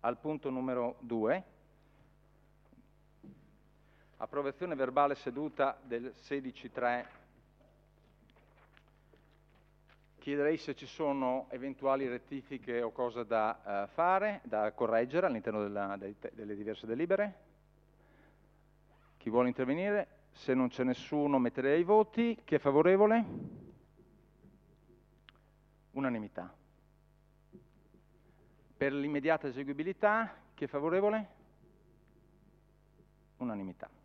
al punto numero 2, approvazione verbale seduta del 16/3. Chiederei se ci sono eventuali rettifiche o cose da fare, da correggere all'interno delle diverse delibere. Chi vuole intervenire? Se non c'è nessuno metterei ai voti. Chi è favorevole? Unanimità. Per l'immediata eseguibilità, chi è favorevole? Unanimità.